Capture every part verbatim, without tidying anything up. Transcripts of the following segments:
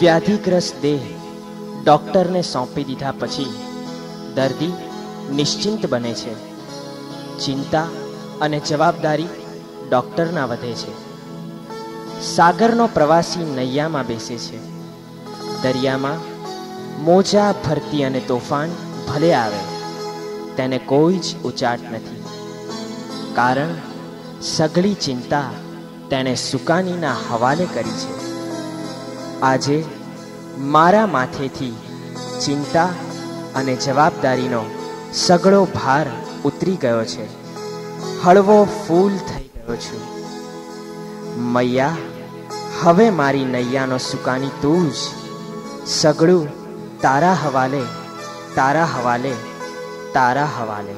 વ્યાધિગ્રસ્ત દેહ ડોક્ટરને સોંપી દીધા પછી દર્દી નિશ્ચિંત બને છે. ચિંતા અને જવાબદારી ડોક્ટરના વધે છે. સાગરનો પ્રવાસી નૈયામાં બેસે છે. દરિયામાં મોજા ભરતી અને તોફાન ભલે આવે, તેને કોઈ જ ઉચાટ નથી, કારણ સઘળી ચિંતા તેણે સુકાનીના હવાલે કરી છે. આજે મારા માથેથી ચિંતા અને જવાબદારીનો સઘળો ભાર ઉતરી ગયો છે. હળવો ફૂલ થઈ ગયો છું. મૈયા, હવે મારી નૈયાનો સુકાની તું જ. સઘળું તારા હવાલે, તારા હવાલે, તારા હવાલે.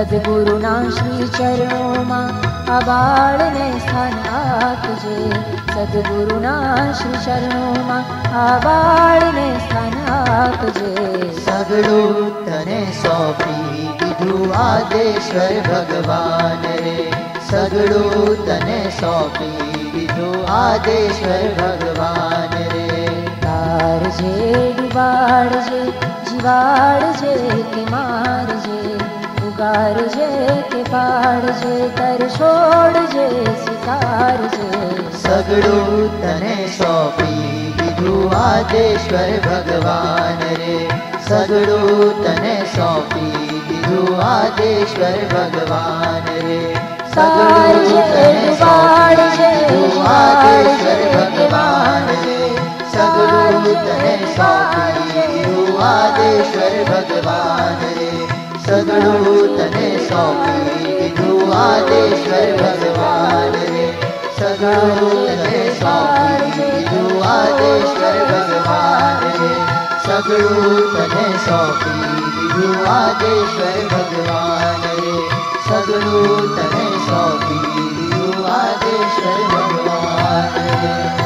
સદગુરુના શ્રી ચરણોમાં આ બાળને સ્થાન આપજે. સદગુરુના શ્રી ચરણોમાં આ બાળને સ્થાન આપજે. સગળું તને સોંપી દીધું આદેશ્વર ભગવાન રે, સગળું તને સોંપી દીધું આદેશ્વર ભગવાન રે. તારજે ડુબાડજે જીવાડજે કે મારજે, ઉગારજે કે પાડજે, તર છોડજે સ્વીકારજે. સગળું તને સોંપી દીધું આદેશ્વર ભગવાન રે, સગળું તને સોંપી દીધું આદેશ્વર ભગવાન રે. સગળું તને સોંપી દીધું આદેશ્વર ભગવાન રે, સગળું તને સોંપી દીધું આદેશ્વર ભગવાન રે, સગળું તને સોંપી દીધું આદેશ્વર ભગવાન રે, સગળું તને સોંપી દીધું આદેશ્વર ભગવાન રે, સગળું તને સોંપી દીધું આદેશ્વર ભગવાન રે, સગળું તને સોંપી દીધું આદેશ્વર ભગવાન રે.